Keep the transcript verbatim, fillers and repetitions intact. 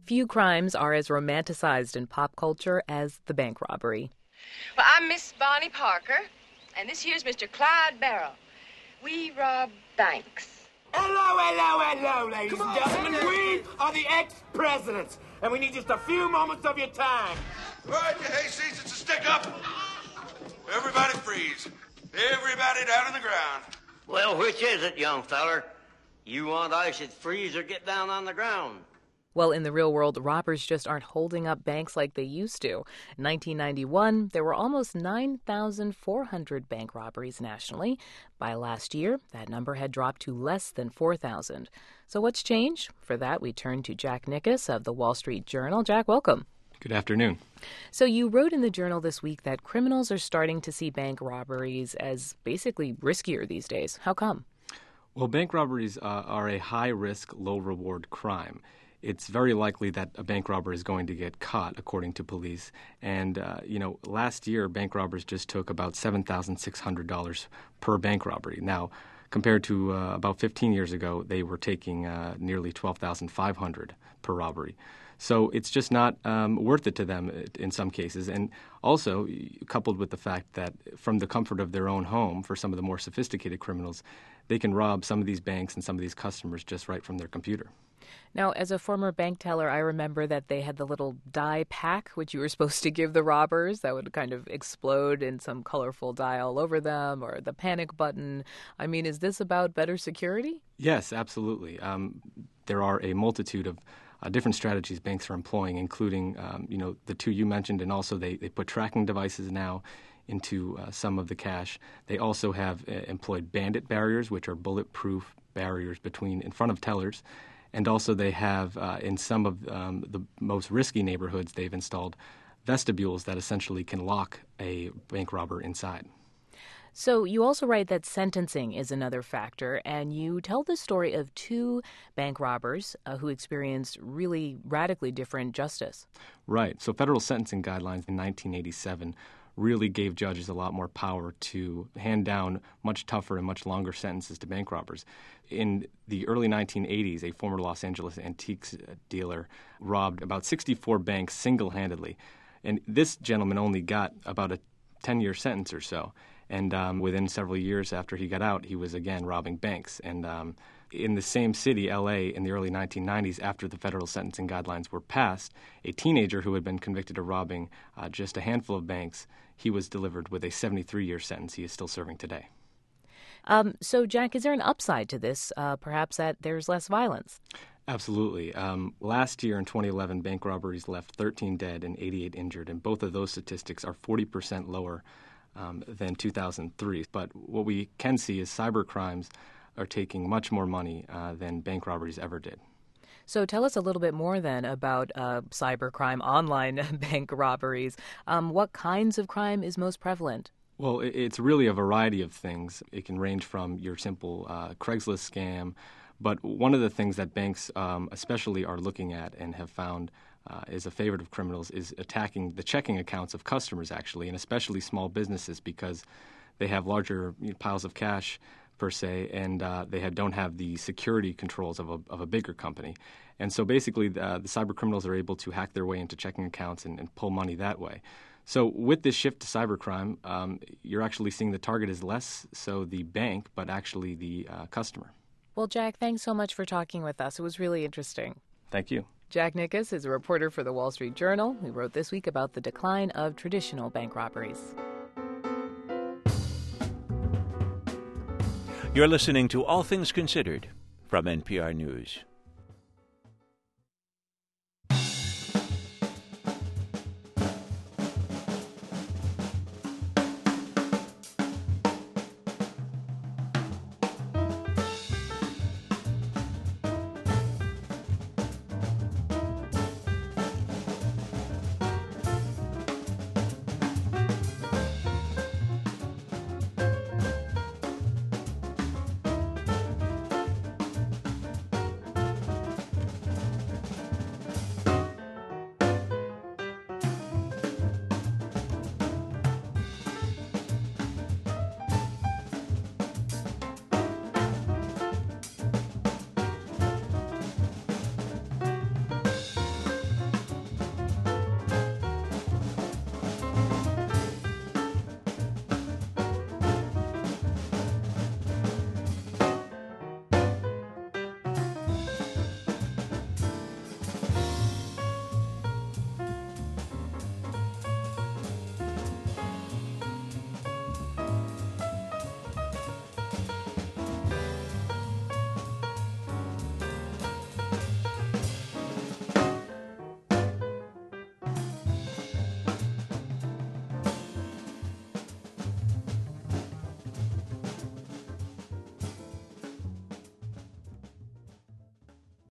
Few crimes are as romanticized in pop culture as the bank robbery. Well, I'm Miss Bonnie Parker, and this here's Mister Clyde Barrow. We rob banks. Hello, hello, hello, ladies and gentlemen. We are the ex-presidents, and we need just a few moments of your time. All right, you hayseeds, it's a stick-up. Everybody freeze. Everybody down on the ground. Well, which is it, young feller? You want ice at freeze or get down on the ground? Well, in the real world, robbers just aren't holding up banks like they used to. In nineteen ninety-one, there were almost nine thousand four hundred bank robberies nationally. By last year, that number had dropped to less than four thousand. So what's changed? For that, we turn to Jack Nickus of the Wall Street Journal. Jack, welcome. Good afternoon. So you wrote in the Journal this week that criminals are starting to see bank robberies as basically riskier these days. How come? Well, bank robberies uh, are a high-risk, low-reward crime. It's very likely that a bank robber is going to get caught, according to police. And, uh, you know, last year, bank robbers just took about seven thousand six hundred dollars per bank robbery. Now, compared to uh, about fifteen years ago, they were taking uh, nearly twelve thousand five hundred dollars per robbery. So it's just not um, worth it to them in some cases. And also, coupled with the fact that from the comfort of their own home, for some of the more sophisticated criminals, they can rob some of these banks and some of these customers just right from their computer. Now, as a former bank teller, I remember that they had the little die pack, which you were supposed to give the robbers, that would kind of explode in some colorful dye all over them, or the panic button. I mean, is this about better security? Yes, absolutely. Um, there are a multitude of uh, different strategies banks are employing, including, um, you know, the two you mentioned, and also they, they put tracking devices now into uh, some of the cash. They also have uh, employed bandit barriers, which are bulletproof barriers between in front of tellers. And also they have, uh, in some of um, the most risky neighborhoods, they've installed vestibules that essentially can lock a bank robber inside. So you also write that sentencing is another factor, and you tell the story of two bank robbers uh, who experienced really radically different justice. Right. So federal sentencing guidelines in nineteen eighty-seven really gave judges a lot more power to hand down much tougher and much longer sentences to bank robbers. In the early nineteen eighties, a former Los Angeles antiques dealer robbed about sixty-four banks single-handedly. And this gentleman only got about a ten-year sentence or so. And um, within several years after he got out, he was again robbing banks. And um, in the same city, L A, in the early nineteen nineties, after the federal sentencing guidelines were passed, a teenager who had been convicted of robbing uh, just a handful of banks, he was delivered with a seventy-three-year sentence he is still serving today. Um, so, Jack, is there an upside to this, uh, perhaps that there's less violence? Absolutely. Um, last year in twenty eleven, bank robberies left thirteen dead and eighty-eight injured, and both of those statistics are forty percent lower um, than two thousand three. But what we can see is cyber crimes are taking much more money uh, than bank robberies ever did. So tell us a little bit more then about uh, cybercrime, online bank robberies. Um, what kinds of crime is most prevalent? Well, it's really a variety of things. It can range from your simple uh, Craigslist scam, but one of the things that banks um, especially are looking at and have found uh, is a favorite of criminals is attacking the checking accounts of customers, actually, and especially small businesses because they have larger you know, piles of cash per se, and uh, they have, don't have the security controls of a, of a bigger company. And so basically uh, the cyber criminals are able to hack their way into checking accounts and, and pull money that way. So with this shift to cybercrime, um, you're actually seeing the target is less so the bank, but actually the uh, customer. Well, Jack, thanks so much for talking with us. It was really interesting. Thank you. Jack Nickus is a reporter for the Wall Street Journal who wrote this week about the decline of traditional bank robberies. You're listening to All Things Considered from N P R News.